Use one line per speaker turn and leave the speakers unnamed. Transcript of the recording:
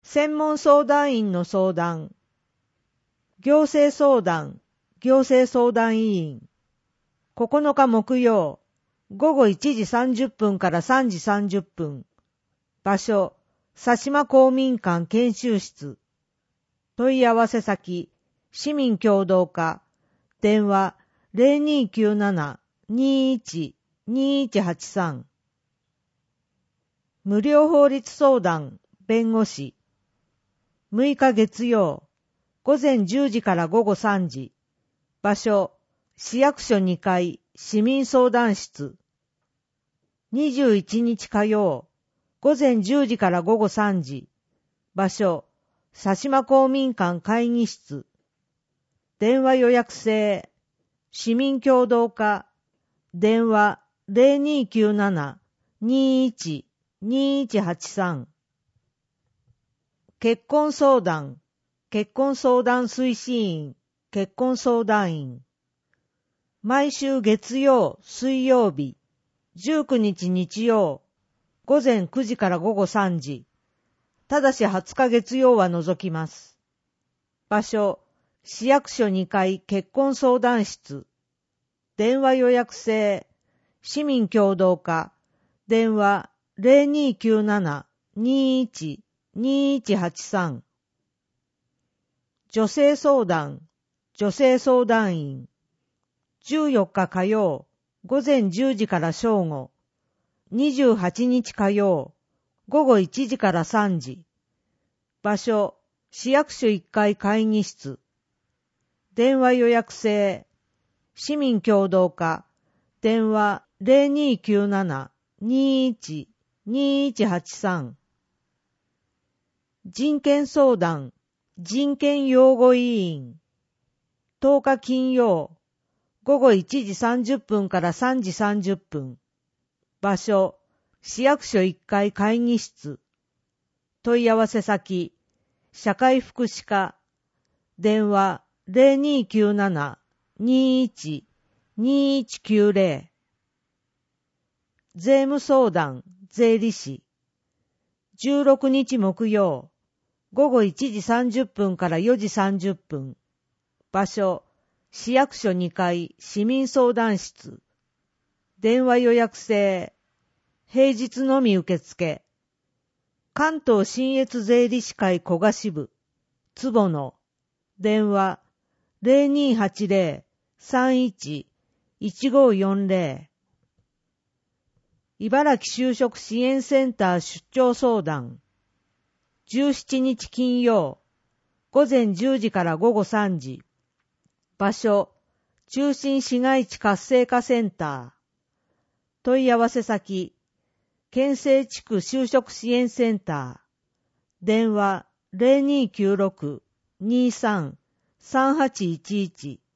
専門相談員の相談。行政相談、行政相談委員。9日木曜、午後1時30分から3時30分。場所、佐島公民館研修室。問い合わせ先、市民協働課。電話、0297-21-2183。無料法律相談、弁護士。6日月曜、午前10時から午後3時。場所、市役所2階、市民相談室。21日火曜、午前10時から午後3時。場所、佐島公民館会議室。電話予約制。市民協働課。電話0297-21-2183。結婚相談。結婚相談推進員。結婚相談員。毎週月曜、水曜日。19日日曜。午前9時から午後3時。ただし20日月曜は除きます。場所、市役所2階結婚相談室。電話予約制。市民協働課。電話0297-21-2183。女性相談。女性相談員。14日火曜。午前10時から正午。28日火曜。午後1時から3時。場所、市役所1階会議室。電話予約制。市民協働課。電話0297-21-2183。人権相談。人権擁護委員。10日金曜。午後1時30分から3時30分。場所、市役所1階会議室。問い合わせ先、社会福祉課。電話0297-21-2190。税務相談、税理士。16日木曜。午後1時30分から4時30分。場所、市役所2階市民相談室。電話予約制。平日のみ受付。関東信越税理士会古賀支部。坪野。電話0280-31-1540。茨城就職支援センター出張相談。17日金曜。午前10時から午後3時。場所、中心市街地活性化センター。問い合わせ先、県西地区就職支援センター。電話0296-23-3811。